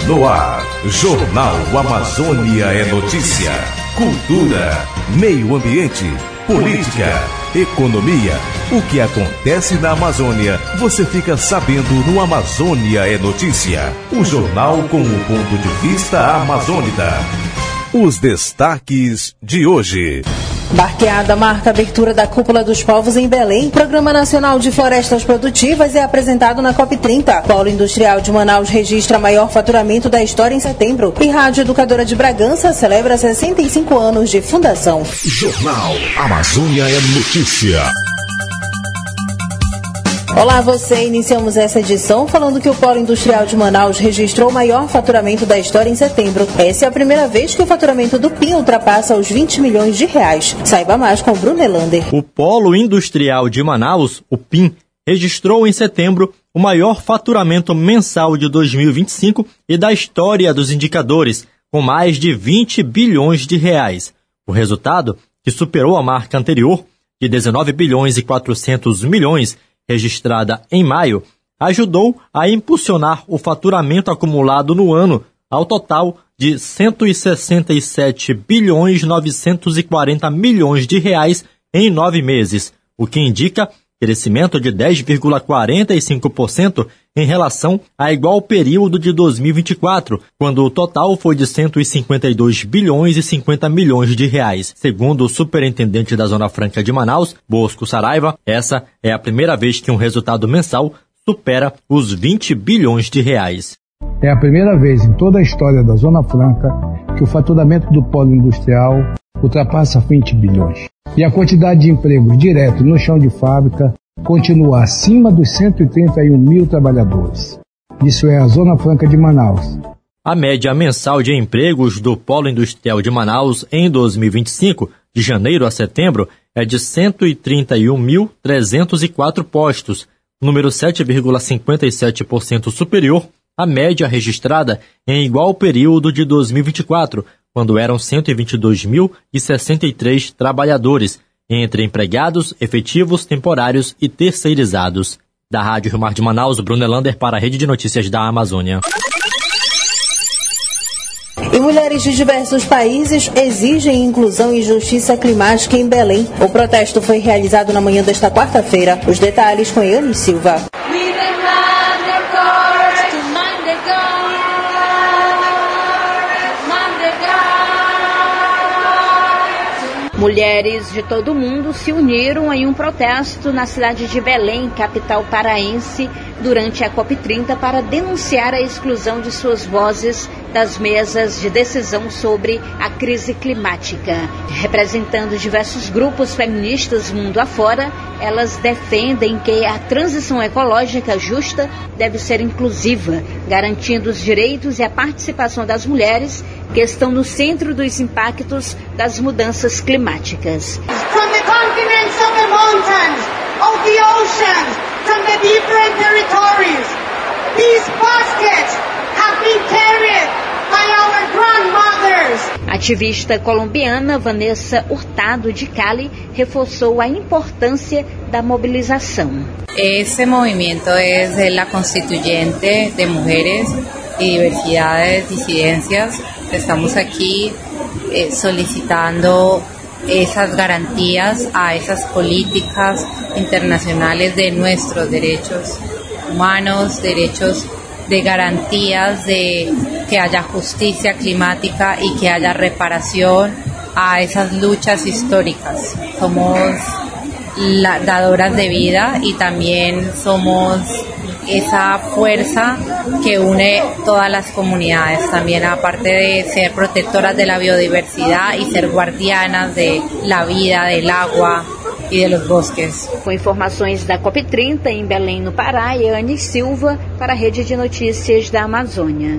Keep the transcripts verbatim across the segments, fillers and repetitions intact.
No ar, Jornal Amazônia é notícia, cultura, meio ambiente, política, economia. O que acontece na Amazônia, você fica sabendo no Amazônia é Notícia. O jornal com o ponto de vista amazônida. Os destaques de hoje. Barqueada marca a abertura da Cúpula dos Povos em Belém. Programa Nacional de Florestas Produtivas é apresentado na COP trinta. Polo Industrial de Manaus registra maior faturamento da história em setembro. E Rádio Educadora de Bragança celebra sessenta e cinco anos de fundação. Jornal Amazônia é Notícia. Olá, você. Iniciamos essa edição falando que o Polo Industrial de Manaus registrou o maior faturamento da história em setembro. Essa é a primeira vez que o faturamento do P I M ultrapassa os vinte milhões de reais. Saiba mais com Bruno Elander. O Polo Industrial de Manaus, o P I M, registrou em setembro o maior faturamento mensal de dois mil e vinte e cinco e da história dos indicadores, com mais de vinte bilhões de reais. O resultado, que superou a marca anterior, de dezenove bilhões e quatrocentos milhões, registrada em maio, ajudou a impulsionar o faturamento acumulado no ano ao total de cento e sessenta e sete bilhões novecentos e quarenta milhões de reais em nove meses, o que indica crescimento de dez vírgula quarenta e cinco por cento em relação a igual período de dois mil e vinte e quatro, quando o total foi de cento e cinquenta e dois bilhões e cinquenta milhões de reais. Segundo o superintendente da Zona Franca de Manaus, Bosco Saraiva, essa é a primeira vez que um resultado mensal supera os vinte bilhões de reais. É a primeira vez em toda a história da Zona Franca que o faturamento do polo industrial ultrapassa vinte bilhões. E a quantidade de empregos direto no chão de fábrica continua acima dos cento e trinta e um mil trabalhadores. Isso é a Zona Franca de Manaus. A média mensal de empregos do Polo Industrial de Manaus em dois mil e vinte e cinco, de janeiro a setembro, é de cento e trinta e um mil trezentos e quatro postos, número sete vírgula cinquenta e sete por cento superior à média registrada em igual período de dois mil e vinte e quatro, quando eram cento e vinte e dois mil e sessenta e três trabalhadores, entre empregados, efetivos, temporários e terceirizados. Da Rádio Rio Mar de Manaus, Bruno Elander para a Rede de Notícias da Amazônia. E mulheres de diversos países exigem inclusão e justiça climática em Belém. O protesto foi realizado na manhã desta quarta-feira. Os detalhes com Yane Silva. Mulheres de todo o mundo se uniram em um protesto na cidade de Belém, capital paraense, durante a COP trinta para denunciar a exclusão de suas vozes das mesas de decisão sobre a crise climática. Representando diversos grupos feministas mundo afora, elas defendem que a transição ecológica justa deve ser inclusiva, garantindo os direitos e a participação das mulheres que estão no centro dos impactos das mudanças climáticas. From the continents of the mountains, of the oceans, from the different territories, these baskets have been carried by our grandmothers. A ativista colombiana Vanessa Hurtado de Cali reforçou a importância da mobilização. Este movimiento es de la constituyente de mujeres y diversidades, disidencias. Estamos aquí eh, solicitando esas garantías a esas políticas internacionales de nuestros derechos humanos, derechos de garantías de que haya justicia climática y que haya reparación a esas luchas históricas. Somos la, dadoras de vida y también somos esa fuerza que une todas las comunidades, también aparte de ser protectoras de la biodiversidad y ser guardianas de la vida, del agua e de los bosques. Com informações da COP trinta em Belém, no Pará, Yane Silva para a Rede de Notícias da Amazônia.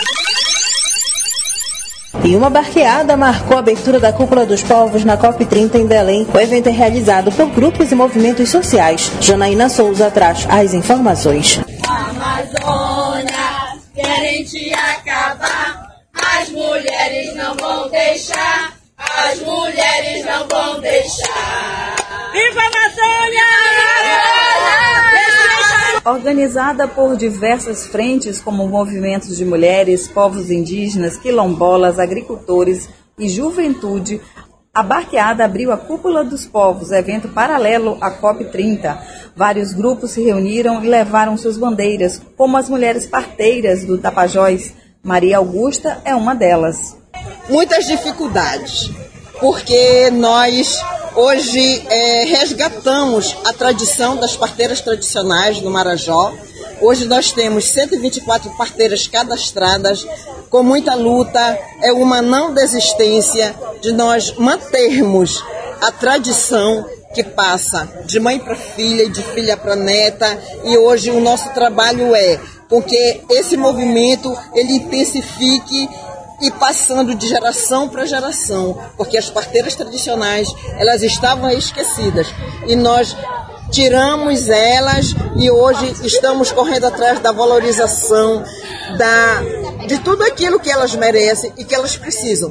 E uma barqueada marcou a abertura da Cúpula dos Povos na COP trinta em Belém. O evento é realizado por grupos e movimentos sociais. Janaína Souza traz as informações. Amazônia, querem te acabar, as mulheres não vão deixar, as mulheres não vão deixar. Viva a Amazônia! Organizada por diversas frentes, como movimentos de mulheres, povos indígenas, quilombolas, agricultores e juventude, a Barqueada abriu a Cúpula dos Povos, evento paralelo à COP trinta. Vários grupos se reuniram e levaram suas bandeiras, como as mulheres parteiras do Tapajós. Maria Augusta é uma delas. Muitas dificuldades, porque nós hoje é, resgatamos a tradição das parteiras tradicionais do Marajó. Hoje nós temos cento e vinte e quatro parteiras cadastradas, com muita luta, é uma não desistência de nós mantermos a tradição que passa de mãe para filha e de filha para neta, e hoje o nosso trabalho é com que esse movimento ele intensifique e passando de geração para geração, porque as parteiras tradicionais elas estavam esquecidas e nós tiramos elas e hoje estamos correndo atrás da valorização da, de tudo aquilo que elas merecem e que elas precisam.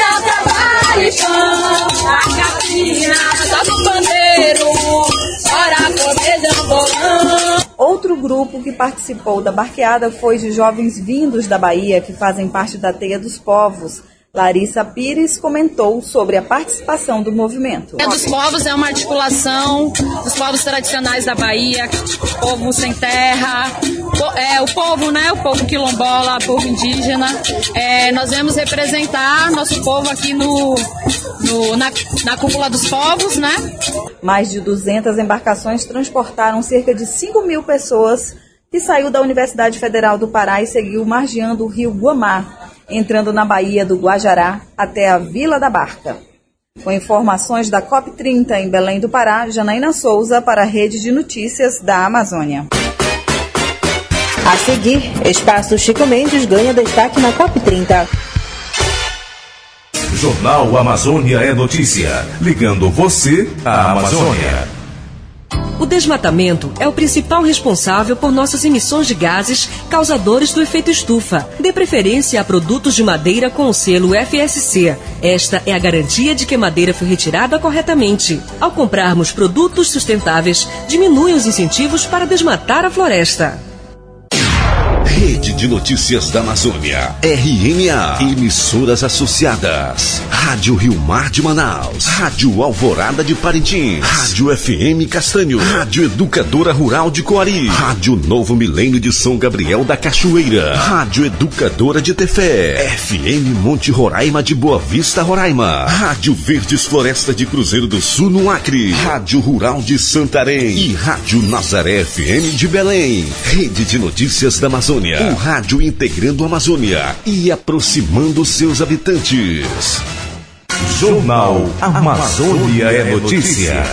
Outro grupo que participou da Barqueada foi de jovens vindos da Bahia, que fazem parte da Teia dos Povos. Larissa Pires comentou sobre a participação do movimento. A dos Povos é uma articulação dos povos tradicionais da Bahia, povo sem terra, é, o povo, né, o povo quilombola, o povo indígena. É, nós vamos representar nosso povo aqui no, no, na, na Cúpula dos Povos, né? Mais de duzentas embarcações transportaram cerca de cinco mil pessoas que saiu da Universidade Federal do Pará e seguiu margeando o rio Guamá, entrando na Baía do Guajará até a Vila da Barca. Com informações da COP trinta em Belém do Pará, Janaína Souza para a Rede de Notícias da Amazônia. A seguir, Espaço Chico Mendes ganha destaque na COP trinta. Jornal Amazônia é notícia, ligando você à Amazônia. O desmatamento é o principal responsável por nossas emissões de gases causadores do efeito estufa. Dê preferência a produtos de madeira com o selo F S C. Esta é a garantia de que a madeira foi retirada corretamente. Ao comprarmos produtos sustentáveis, diminui os incentivos para desmatar a floresta. Rede de Notícias da Amazônia, R M A, emissoras associadas, Rádio Rio Mar de Manaus, Rádio Alvorada de Parintins, Rádio F M Castanho, Rádio Educadora Rural de Coari, Rádio Novo Milênio de São Gabriel da Cachoeira, Rádio Educadora de Tefé, F M Monte Roraima de Boa Vista, Roraima, Rádio Verdes Floresta de Cruzeiro do Sul no Acre, Rádio Rural de Santarém e Rádio Nazaré F M de Belém. Rede de Notícias da Amazônia, o rádio integrando a Amazônia e aproximando seus habitantes. Jornal Amazônia é notícia.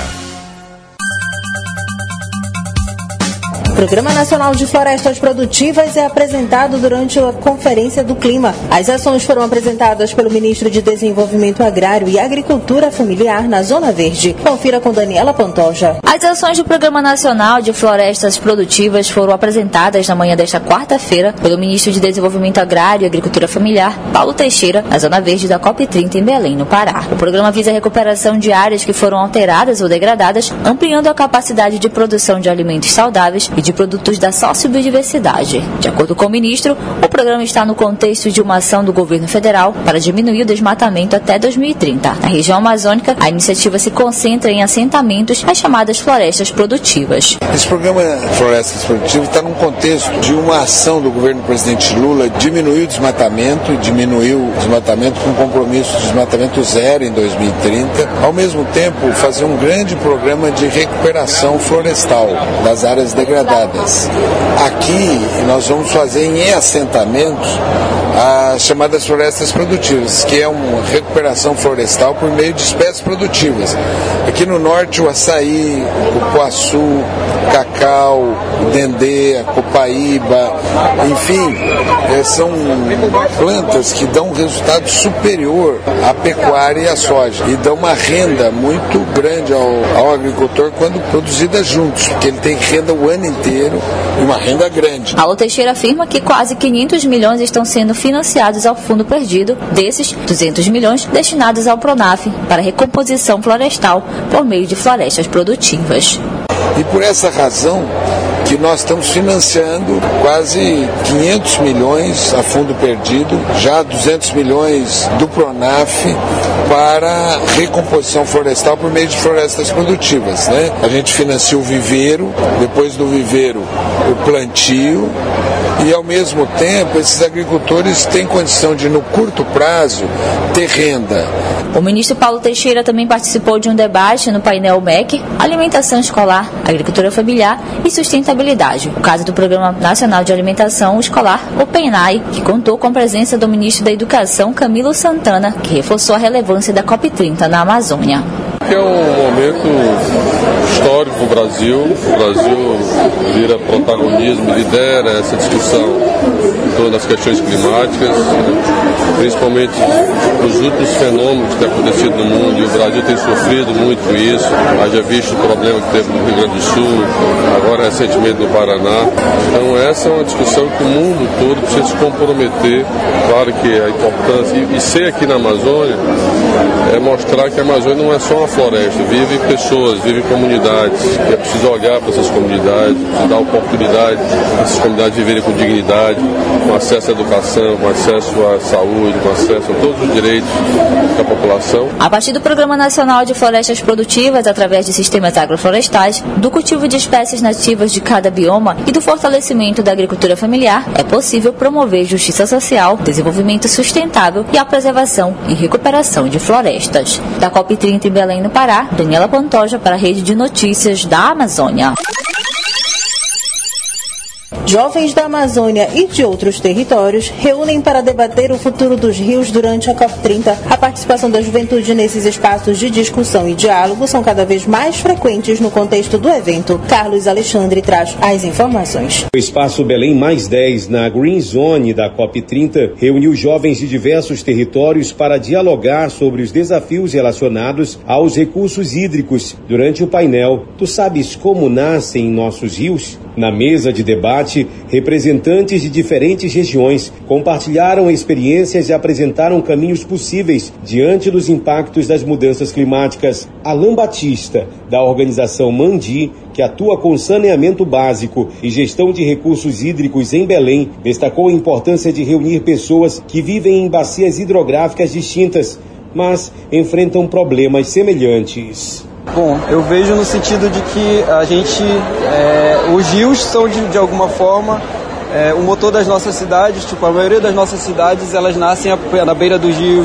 O Programa Nacional de Florestas Produtivas é apresentado durante a Conferência do Clima. As ações foram apresentadas pelo ministro de Desenvolvimento Agrário e Agricultura Familiar na Zona Verde. Confira com Daniela Pantoja. As ações do Programa Nacional de Florestas Produtivas foram apresentadas na manhã desta quarta-feira pelo ministro de Desenvolvimento Agrário e Agricultura Familiar, Paulo Teixeira, na Zona Verde da COP trinta em Belém, no Pará. O programa visa a recuperação de áreas que foram alteradas ou degradadas, ampliando a capacidade de produção de alimentos saudáveis e de produtos da sociobiodiversidade. De acordo com o ministro, o programa está no contexto de uma ação do governo federal para diminuir o desmatamento até dois mil e trinta. Na região amazônica, a iniciativa se concentra em assentamentos, as chamadas florestas produtivas. Esse programa Florestas Produtivas está num contexto de uma ação do governo do presidente Lula diminuir o desmatamento, diminuir o desmatamento com compromisso de desmatamento zero em dois mil e trinta, ao mesmo tempo fazer um grande programa de recuperação florestal das áreas degradadas. Aqui nós vamos fazer em assentamentos as chamadas florestas produtivas, que é uma recuperação florestal por meio de espécies produtivas. Aqui no norte o açaí, o cupuaçu, o cacau, o dendê, a copaíba, enfim, são plantas que dão um resultado superior à pecuária e à soja e dão uma renda muito grande ao, ao agricultor quando produzidas juntos, porque ele tem renda o ano inteiro e uma renda grande. Paulo Teixeira afirma que quase quinhentos milhões estão sendo financiados ao Fundo Perdido, desses duzentos milhões destinados ao Pronaf para recomposição florestal por meio de florestas produtivas. E por essa razão que nós estamos financiando quase quinhentos milhões a fundo perdido, já duzentos milhões do Pronaf para recomposição florestal por meio de florestas produtivas, né? A gente financia o viveiro, depois do viveiro o plantio e ao mesmo tempo esses agricultores têm condição de no curto prazo ter renda. O ministro Paulo Teixeira também participou de um debate no painel M E C, Alimentação Escolar, Agricultura Familiar e Sustentabilidade, o caso do Programa Nacional de Alimentação Escolar, o PENAE, que contou com a presença do ministro da Educação, Camilo Santana, que reforçou a relevância da COP trinta na Amazônia. É um momento histórico para o Brasil. O Brasil vira protagonismo, lidera essa discussão em torno das questões climáticas, principalmente os últimos fenômenos que têm acontecido no mundo, e o Brasil tem sofrido muito com isso. Haja visto o problema que teve no Rio Grande do Sul, agora recentemente no Paraná. Então essa é uma discussão que o mundo todo precisa se comprometer. Claro que a importância, e, e ser aqui na Amazônia, é mostrar que a Amazônia não é só uma floresta, vivem pessoas, vivem comunidades, e é preciso olhar para essas comunidades, preciso dar oportunidade para essas comunidades viverem com dignidade, com acesso à educação, com acesso à saúde, com acesso a todos os direitos da população. A partir do Programa Nacional de Florestas Produtivas, através de sistemas agroflorestais, do cultivo de espécies nativas de cada bioma e do fortalecimento da agricultura familiar, é possível promover justiça social, desenvolvimento sustentável e a preservação e recuperação de florestas. Da COP trinta em Belém, no Pará, Daniela Pantoja para a Rede de Notícias da Amazônia. Jovens da Amazônia e de outros territórios reúnem para debater o futuro dos rios durante a COP trinta. A participação da juventude nesses espaços de discussão e diálogo são cada vez mais frequentes no contexto do evento. Carlos Alexandre traz as informações. O espaço Belém mais dez, na Green Zone da COP trinta, reuniu jovens de diversos territórios para dialogar sobre os desafios relacionados aos recursos hídricos. Durante o painel, Tu sabes como nascem nossos rios? Na mesa de debate, representantes de diferentes regiões compartilharam experiências e apresentaram caminhos possíveis diante dos impactos das mudanças climáticas. Alain Batista, da organização Mandi, que atua com saneamento básico e gestão de recursos hídricos em Belém, destacou a importância de reunir pessoas que vivem em bacias hidrográficas distintas, mas enfrentam problemas semelhantes. Bom, eu vejo no sentido de que a gente, é, os rios são de, de alguma forma é, o motor das nossas cidades. Tipo, a maioria das nossas cidades, elas nascem na beira dos rios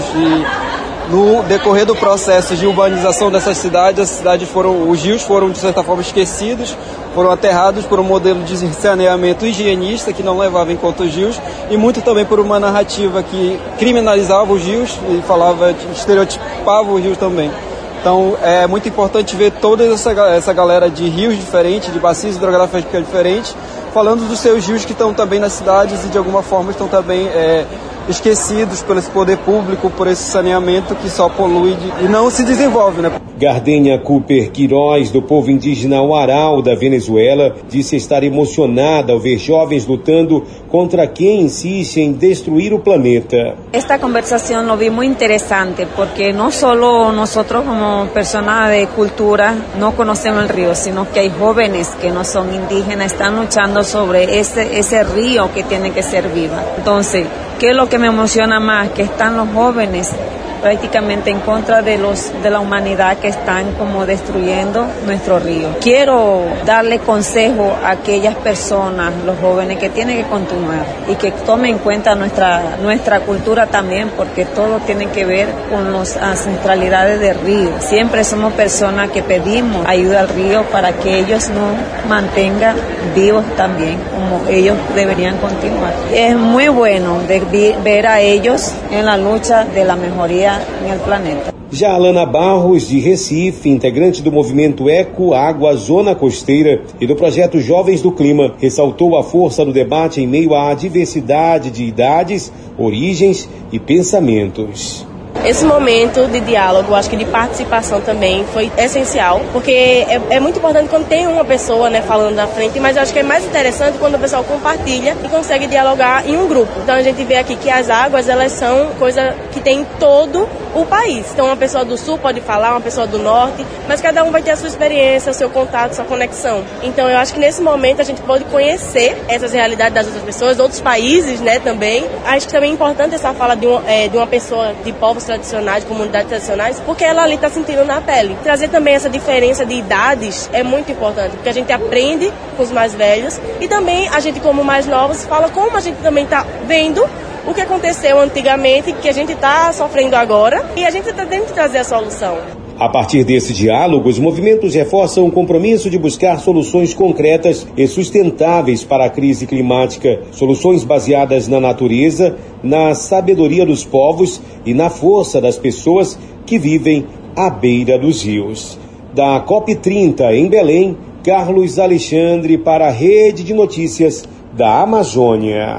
e no decorrer do processo de urbanização dessas cidades, as cidades foram, os rios foram de certa forma esquecidos, foram aterrados por um modelo de saneamento higienista que não levava em conta os rios e muito também por uma narrativa que criminalizava os rios e falava, estereotipava os rios também. Então é muito importante ver toda essa, essa galera de rios diferentes, de bacias hidrográficas diferentes, falando dos seus rios que estão também nas cidades e de alguma forma estão também é, esquecidos por esse poder público, por esse saneamento que só polui de, e não se desenvolve, né? Gardênia Cooper Queiroz, do povo indígena Huaral da Venezuela, disse estar emocionada ao ver jovens lutando contra quem insiste em destruir o planeta. Esta conversación lo vi muy interesante porque no solo nosotros como personas de cultura no conocemos el río, sino que hay jóvenes que no son indígenas, están luchando sobre ese, ese río que tiene que ser viva. Entonces, ¿qué es lo que me emociona más? Que están los jóvenes prácticamente en contra de los de la humanidad que están como destruyendo nuestro río. Quiero darle consejo a aquellas personas, los jóvenes, que tienen que continuar y que tomen en cuenta nuestra nuestra cultura también, porque todo tiene que ver con las ancestralidades del río. Siempre somos personas que pedimos ayuda al río para que ellos nos mantengan vivos también, como ellos deberían continuar. Es muy bueno de ver a ellos en la lucha de la mejoría en el planeta. Já Alana Barros, de Recife, integrante do movimento Eco Água Zona Costeira e do projeto Jovens do Clima, ressaltou a força do debate em meio à diversidade de idades, origens e pensamentos. Esse momento de diálogo, acho que de participação também foi essencial, porque é, é muito importante quando tem uma pessoa, né, falando na frente, mas eu acho que é mais interessante quando o pessoal compartilha e consegue dialogar em um grupo. Então a gente vê aqui que as águas, elas são coisa que tem em todo o país. Então uma pessoa do sul pode falar, uma pessoa do norte, mas cada um vai ter a sua experiência, o seu contato, sua conexão. Então eu acho que nesse momento a gente pode conhecer essas realidades das outras pessoas, outros países, né, também. Acho que também é importante essa fala de uma, é, de uma pessoa de povos tradicionais, de comunidades tradicionais, porque ela ali está sentindo na pele. Trazer também essa diferença de idades é muito importante, porque a gente aprende com os mais velhos e também a gente, como mais novos, fala como a gente também está vendo o que aconteceu antigamente, que a gente está sofrendo agora, e a gente está tentando trazer a solução. A partir desse diálogo, os movimentos reforçam o compromisso de buscar soluções concretas e sustentáveis para a crise climática, soluções baseadas na natureza, na sabedoria dos povos e na força das pessoas que vivem à beira dos rios. Da COP trinta em Belém, Carlos Alexandre para a Rede de Notícias da Amazônia.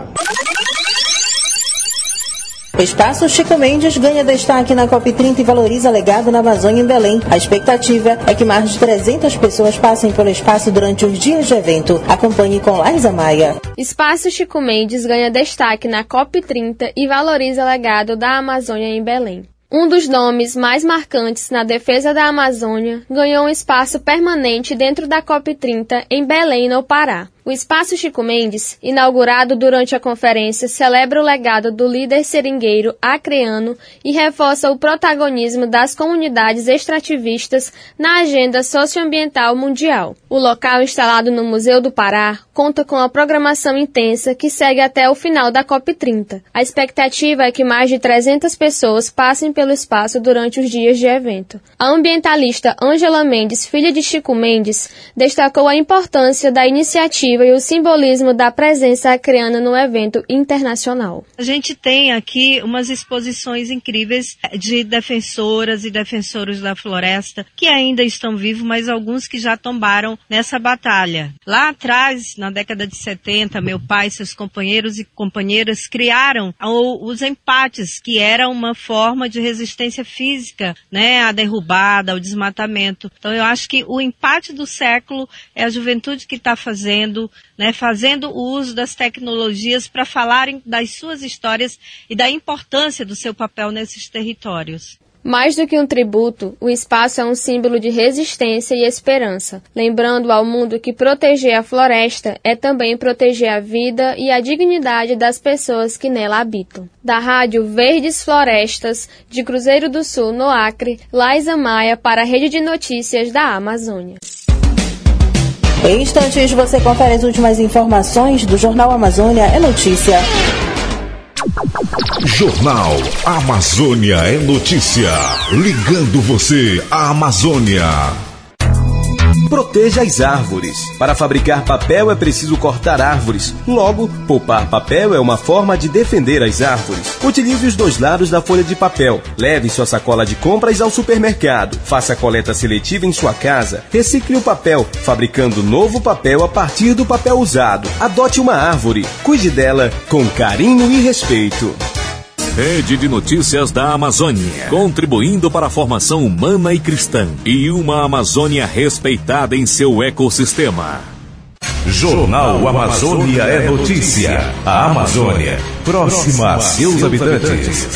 O espaço Chico Mendes ganha destaque na COP trinta e valoriza legado na Amazônia em Belém. A expectativa é que mais de trezentas pessoas passem pelo espaço durante os dias de evento. Acompanhe com Laísa Maia. Espaço Chico Mendes ganha destaque na COP trinta e valoriza legado da Amazônia em Belém. Um dos nomes mais marcantes na defesa da Amazônia ganhou um espaço permanente dentro da COP trinta em Belém, no Pará. O Espaço Chico Mendes, inaugurado durante a conferência, celebra o legado do líder seringueiro acreano e reforça o protagonismo das comunidades extrativistas na agenda socioambiental mundial. O local, instalado no Museu do Pará, conta com a programação intensa que segue até o final da COP trinta. A expectativa é que mais de trezentas pessoas passem pelo espaço durante os dias de evento. A ambientalista Ângela Mendes, filha de Chico Mendes, destacou a importância da iniciativa e o simbolismo da presença acreana no evento internacional. A gente tem aqui umas exposições incríveis de defensoras e defensores da floresta que ainda estão vivos, mas alguns que já tombaram nessa batalha. Lá atrás, na década de setenta, meu pai e seus companheiros e companheiras criaram os empates, que era uma forma de resistência física, né, à derrubada, ao desmatamento. Então eu acho que o empate do século é a juventude que está fazendo, né, fazendo o uso das tecnologias para falarem das suas histórias e da importância do seu papel nesses territórios. Mais do que um tributo, o espaço é um símbolo de resistência e esperança, lembrando ao mundo que proteger a floresta é também proteger a vida e a dignidade das pessoas que nela habitam. Da Rádio Verdes Florestas, de Cruzeiro do Sul, no Acre, Laísa Maia para a Rede de Notícias da Amazônia. Em instantes, você confere as últimas informações do Jornal Amazônia é Notícia. Jornal Amazônia é Notícia. Ligando você à Amazônia. Proteja as árvores. Para fabricar papel é preciso cortar árvores. Logo, poupar papel é uma forma de defender as árvores. Utilize os dois lados da folha de papel. Leve sua sacola de compras ao supermercado. Faça coleta seletiva em sua casa. Recicle o papel, fabricando novo papel a partir do papel usado. Adote uma árvore. Cuide dela com carinho e respeito. Rede de Notícias da Amazônia, contribuindo para a formação humana e cristã e uma Amazônia respeitada em seu ecossistema. Jornal Amazônia é Notícia. A Amazônia, próxima a seus habitantes.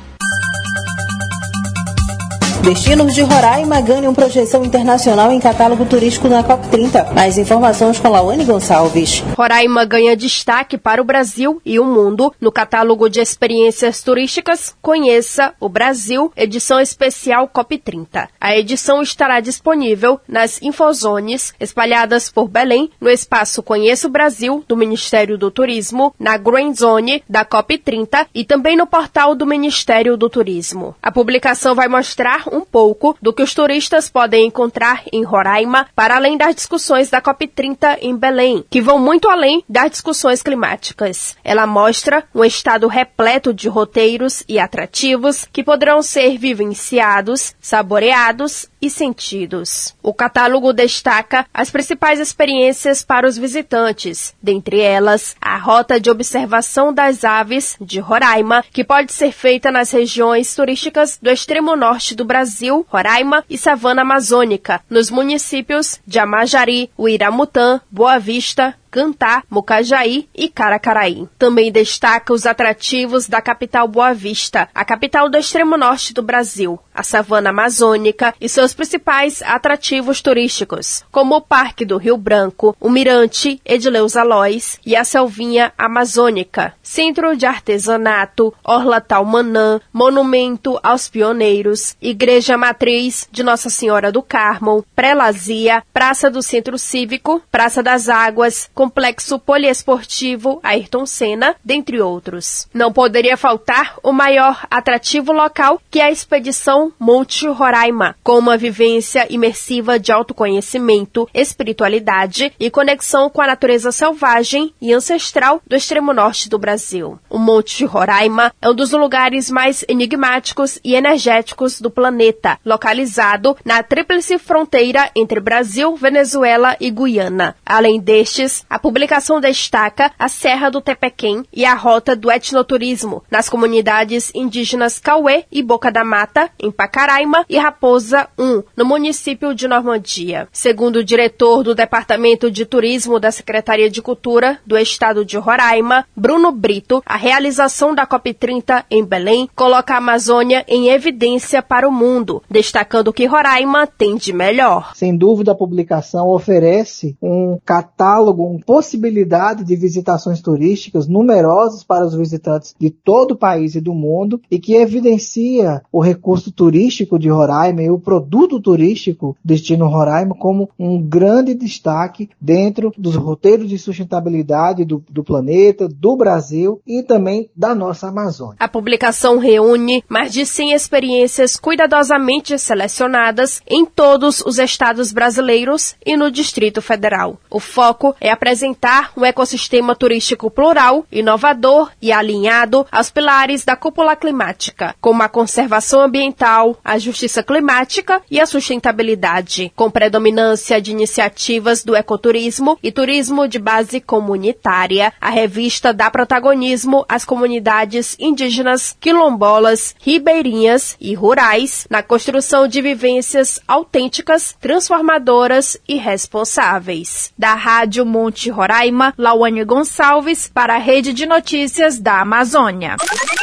Destinos de Roraima ganham projeção internacional em catálogo turístico na COP trinta. Mais informações com Lawane Gonçalves. Roraima ganha destaque para o Brasil e o mundo no catálogo de experiências turísticas Conheça o Brasil, edição especial COP trinta. A edição estará disponível nas infozones espalhadas por Belém, no espaço Conheça o Brasil, do Ministério do Turismo, na Green Zone da COP trinta e também no portal do Ministério do Turismo. A publicação vai mostrar um pouco do que os turistas podem encontrar em Roraima, para além das discussões da COP trinta em Belém, que vão muito além das discussões climáticas. Ela mostra um estado repleto de roteiros e atrativos que poderão ser vivenciados, saboreados e sentidos. O catálogo destaca as principais experiências para os visitantes, dentre elas a rota de observação das aves de Roraima, que pode ser feita nas regiões turísticas do extremo norte do Brasil, Roraima e Savana Amazônica, nos municípios de Amajari, Uiramutã, Boa Vista, Cantá, Mucajaí e Caracaraí. Também destaca os atrativos da capital Boa Vista, a capital do extremo norte do Brasil, a savana amazônica e seus principais atrativos turísticos, como o Parque do Rio Branco, o Mirante Edileus Alois e a Selvinha Amazônica, Centro de Artesanato, Orla Taumanã, Monumento aos Pioneiros, Igreja Matriz de Nossa Senhora do Carmo, Prelazia, Praça do Centro Cívico, Praça das Águas, Complexo Poliesportivo Ayrton Senna, dentre outros. Não poderia faltar o maior atrativo local, que é a expedição Monte Roraima, com uma vivência imersiva de autoconhecimento, espiritualidade e conexão com a natureza selvagem e ancestral do extremo norte do Brasil. O Monte Roraima é um dos lugares mais enigmáticos e energéticos do planeta, localizado na tríplice fronteira entre Brasil, Venezuela e Guiana. Além destes, a publicação destaca a Serra do Tepequém e a rota do etnoturismo nas comunidades indígenas Cauê e Boca da Mata, em Pacaraima, e Raposa um, no município de Normandia. Segundo o diretor do Departamento de Turismo da Secretaria de Cultura do Estado de Roraima, Bruno Brito, a realização da COP trinta em Belém coloca a Amazônia em evidência para o mundo, destacando que Roraima tem de melhor. Sem dúvida, a publicação oferece um catálogo, uma possibilidade de visitações turísticas numerosas para os visitantes de todo o país e do mundo, e que evidencia o recurso turístico de Roraima e o produto turístico Destino Roraima como um grande destaque dentro dos roteiros de sustentabilidade do, do planeta, do Brasil e também da nossa Amazônia. A publicação reúne mais de cem experiências cuidadosamente selecionadas em todos os estados brasileiros e no Distrito Federal. O foco é apresentar um ecossistema turístico plural, inovador e alinhado aos pilares da cúpula climática, como a conservação ambiental, a justiça climática e a sustentabilidade, com predominância de iniciativas do ecoturismo e turismo de base comunitária. A revista dá protagonismo às comunidades indígenas, quilombolas, ribeirinhas e rurais na construção de vivências autênticas, transformadoras e responsáveis. Da Rádio Monte Roraima, Lauane Gonçalves, para a Rede de Notícias da Amazônia.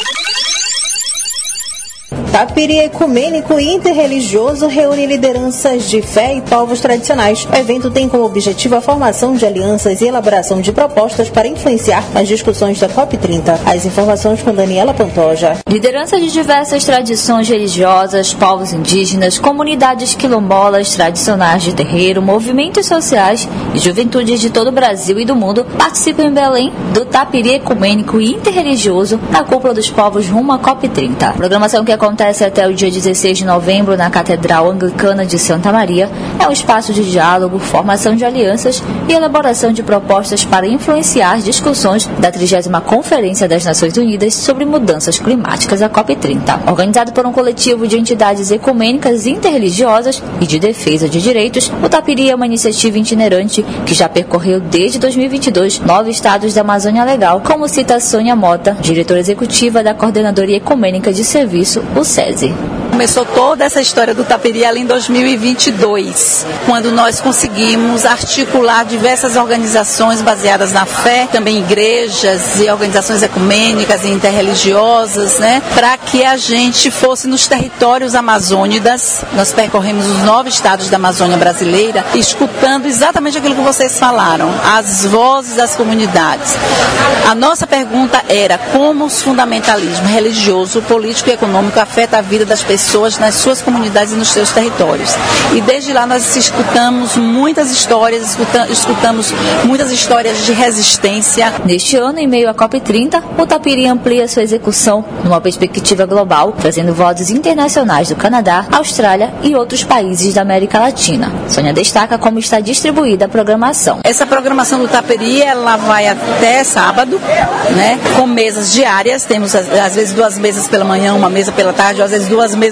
Tapiri Ecumênico e Interreligioso reúne lideranças de fé e povos tradicionais. O evento tem como objetivo a formação de alianças e elaboração de propostas para influenciar as discussões da COP trinta. As informações com Daniela Pantoja. Lideranças de diversas tradições religiosas, povos indígenas, comunidades quilombolas, tradicionais de terreiro, movimentos sociais e juventudes de todo o Brasil e do mundo participam em Belém do Tapiri Ecumênico e Interreligioso na Cúpula dos Povos rumo à COP trinta. Programação que acontece até o dia dezesseis de novembro na Catedral Anglicana de Santa Maria é um espaço de diálogo, formação de alianças e elaboração de propostas para influenciar as discussões da trigésima Conferência das Nações Unidas sobre Mudanças Climáticas, a COP trinta. Organizado por um coletivo de entidades ecumênicas interreligiosas e de defesa de direitos, o Tapiri é uma iniciativa itinerante que já percorreu desde dois mil e vinte e dois nove estados da Amazônia Legal, como cita Sônia Mota, diretora executiva da Coordenadoria Ecumênica de Serviço, o SESI. Começou toda essa história do Tapiri ali em dois mil e vinte e dois, quando nós conseguimos articular diversas organizações baseadas na fé, também igrejas e organizações ecumênicas e interreligiosas, né, para que a gente fosse nos territórios amazônidas. Nós percorremos os nove estados da Amazônia brasileira, escutando exatamente aquilo que vocês falaram, as vozes das comunidades. A nossa pergunta era como os fundamentalismo religioso, político e econômico afeta a vida das pessoas nas suas comunidades e nos seus territórios. E desde lá nós escutamos muitas histórias, escuta, escutamos muitas histórias de resistência. Neste ano, em meio à COP trinta, o Tapiri amplia sua execução numa perspectiva global, trazendo vozes internacionais do Canadá, Austrália e outros países da América Latina. Sônia destaca como está distribuída a programação. Essa programação do Tapiri, ela vai até sábado, né, com mesas diárias. Temos às vezes duas mesas pela manhã, uma mesa pela tarde, ou às vezes duas mesas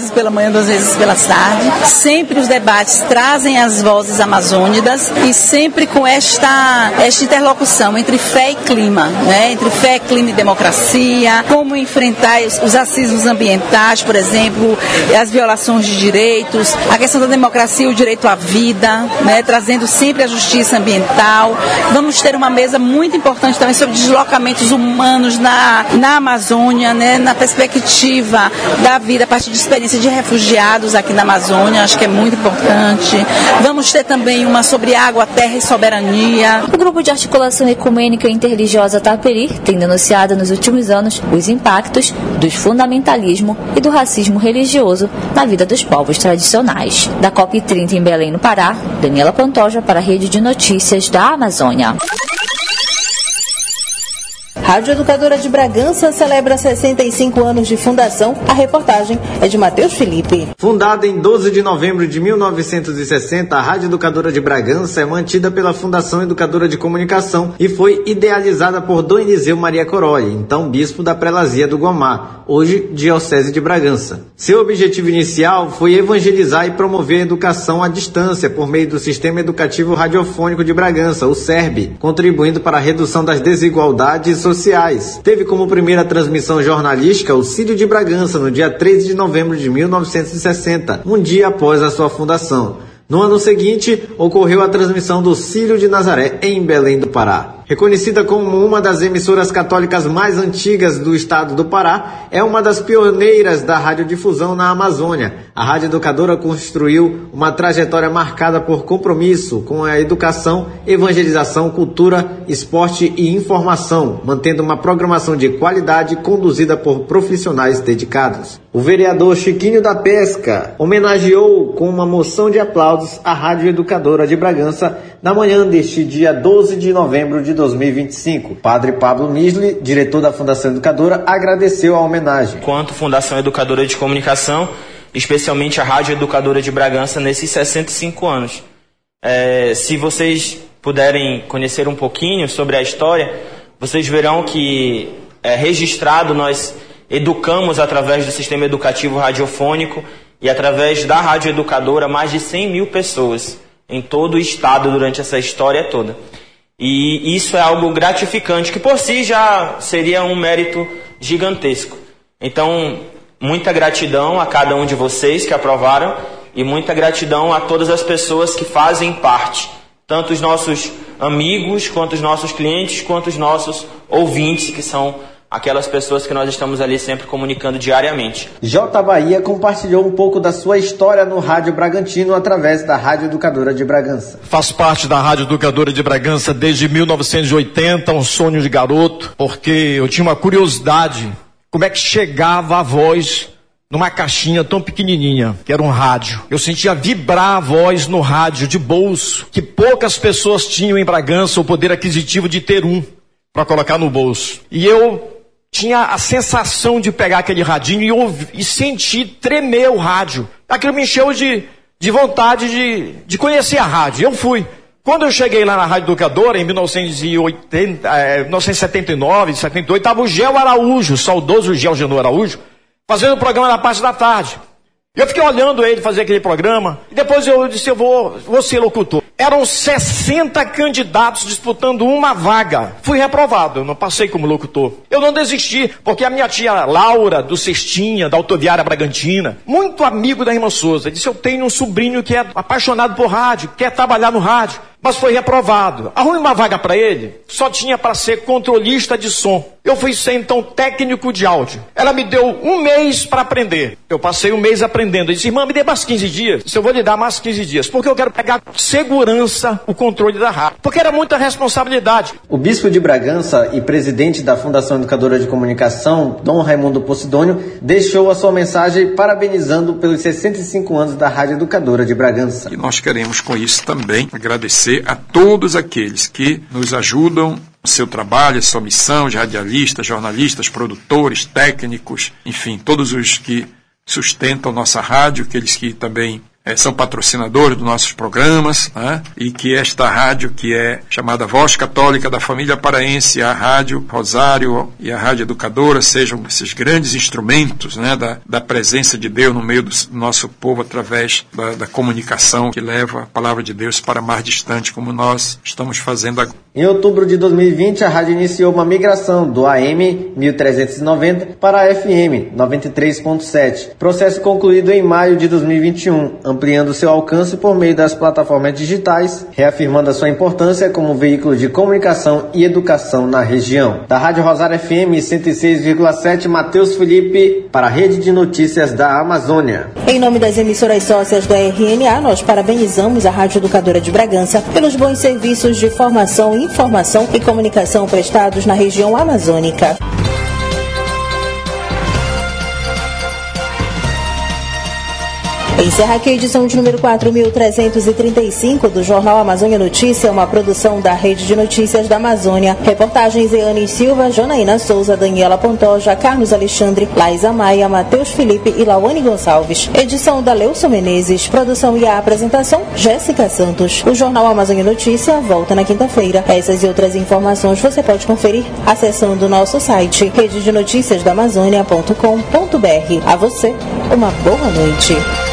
vezes pela manhã, duas vezes pela tarde. Sempre os debates trazem as vozes amazônicas e sempre com esta, esta interlocução entre fé e clima, né? Entre fé, clima e democracia, como enfrentar os, os racismos ambientais, por exemplo, as violações de direitos, a questão da democracia e o direito à vida, né? Trazendo sempre a justiça ambiental. Vamos ter uma mesa muito importante também sobre deslocamentos humanos na, na Amazônia, né? Na perspectiva da vida a partir de experiência de refugiados aqui na Amazônia, acho que é muito importante. Vamos ter também uma sobre água, terra e soberania. O Grupo de Articulação Ecumênica e Interreligiosa Taperi tem denunciado nos últimos anos os impactos do fundamentalismo e do racismo religioso na vida dos povos tradicionais. Da COP trinta em Belém, no Pará, Daniela Pantoja para a Rede de Notícias da Amazônia. Rádio Educadora de Bragança celebra sessenta e cinco anos de fundação. A reportagem é de Matheus Felipe. Fundada em doze de novembro de mil novecentos e sessenta, a Rádio Educadora de Bragança é mantida pela Fundação Educadora de Comunicação e foi idealizada por Dom Eliseu Maria Corói, então bispo da Prelazia do Guamá, hoje Diocese de Bragança. Seu objetivo inicial foi evangelizar e promover a educação à distância por meio do Sistema Educativo Radiofônico de Bragança, o SERB, contribuindo para a redução das desigualdades sociais. Teve como primeira transmissão jornalística o Círio de Bragança, no dia treze de novembro de mil novecentos e sessenta, um dia após a sua fundação. No ano seguinte, ocorreu a transmissão do Círio de Nazaré, em Belém do Pará. Reconhecida como uma das emissoras católicas mais antigas do estado do Pará, é uma das pioneiras da radiodifusão na Amazônia. A Rádio Educadora construiu uma trajetória marcada por compromisso com a educação, evangelização, cultura, esporte e informação, mantendo uma programação de qualidade conduzida por profissionais dedicados. O vereador Chiquinho da Pesca homenageou com uma moção de aplausos a Rádio Educadora de Bragança na manhã deste dia doze de novembro de dois mil e vinte e cinco. Padre Pablo Misli, diretor da Fundação Educadora, agradeceu a homenagem. Quanto Fundação Educadora de Comunicação, especialmente a Rádio Educadora de Bragança, nesses sessenta e cinco anos. É, se vocês puderem conhecer um pouquinho sobre a história, vocês verão que é registrado, nós educamos através do sistema educativo radiofônico e através da Rádio Educadora mais de cem mil pessoas em todo o estado durante essa história toda. E isso é algo gratificante, que por si já seria um mérito gigantesco. Então, muita gratidão a cada um de vocês que aprovaram e muita gratidão a todas as pessoas que fazem parte, tanto os nossos amigos, quanto os nossos clientes, quanto os nossos ouvintes, que são aquelas pessoas que nós estamos ali sempre comunicando diariamente. J. Bahia compartilhou um pouco da sua história no Rádio Bragantino através da Rádio Educadora de Bragança. Faço parte da Rádio Educadora de Bragança desde mil novecentos e oitenta, um sonho de garoto, porque eu tinha uma curiosidade, como é que chegava a voz numa caixinha tão pequenininha, que era um rádio. Eu sentia vibrar a voz no rádio de bolso, que poucas pessoas tinham em Bragança o poder aquisitivo de ter um para colocar no bolso. E eu tinha a sensação de pegar aquele radinho e, ouvir, e sentir tremer o rádio. Aquilo me encheu de, de vontade de, de conhecer a rádio. Eu fui. Quando eu cheguei lá na Rádio Educadora, em mil novecentos e oitenta, é, mil novecentos e setenta e nove, setenta e oito, estava o Gel Araújo, o saudoso Gel Genô Araújo, fazendo o programa na parte da tarde. Eu fiquei olhando ele fazer aquele programa, e depois eu disse, eu vou, vou ser locutor. Eram sessenta candidatos disputando uma vaga. Fui reprovado, eu não passei como locutor. Eu não desisti, porque a minha tia Laura, do Cestinha, da Autoviária Bragantina, muito amigo da irmã Souza, disse, eu tenho um sobrinho que é apaixonado por rádio, quer trabalhar no rádio, mas foi reprovado. Arrume uma vaga para ele, só tinha para ser controlista de som. Eu fui ser então técnico de áudio. Ela me deu um mês para aprender. Eu passei um mês aprendendo. Eu disse, irmã, me dê mais quinze dias. Se eu vou lhe dar mais quinze dias, porque eu quero pegar com segurança o controle da rádio. Porque era muita responsabilidade. O bispo de Bragança e presidente da Fundação Educadora de Comunicação, Dom Raimundo Posidônio, deixou a sua mensagem parabenizando pelos sessenta e cinco anos da Rádio Educadora de Bragança. E nós queremos com isso também agradecer a todos aqueles que nos ajudam no seu trabalho, sua missão, de radialistas, jornalistas, produtores, técnicos, enfim, todos os que sustentam nossa rádio, aqueles que também é, são patrocinadores dos nossos programas, né? E que esta rádio, que é chamada Voz Católica da Família Paraense, a Rádio Rosário e a Rádio Educadora, sejam esses grandes instrumentos, né, da, da presença de Deus no meio do nosso povo através da, da comunicação que leva a palavra de Deus para mais distante, como nós estamos fazendo agora. Em outubro de dois mil e vinte, a rádio iniciou uma migração do A M mil trezentos e noventa para a F M noventa e três ponto sete, processo concluído em maio de dois mil e vinte e um, ampliando seu alcance por meio das plataformas digitais, reafirmando a sua importância como veículo de comunicação e educação na região. Da Rádio Rosário F M cento e seis vírgula sete, Matheus Felipe, para a Rede de Notícias da Amazônia. Em nome das emissoras sócias da R N A, nós parabenizamos a Rádio Educadora de Bragança pelos bons serviços de formação, informação e comunicação prestados na região amazônica. Encerra aqui a edição de número quatro mil trezentos e trinta e cinco do Jornal Amazônia Notícia, uma produção da Rede de Notícias da Amazônia. Reportagens: Eane Silva, Janaína Souza, Daniela Pantoja, Carlos Alexandre, Laísa Maia, Matheus Felipe e Lauane Gonçalves. Edição da Leuson Menezes. Produção e a apresentação: Jéssica Santos. O Jornal Amazônia Notícia volta na quinta-feira. Essas e outras informações você pode conferir acessando o nosso site rede de notícias da amazônia ponto com ponto br. A você, uma boa noite.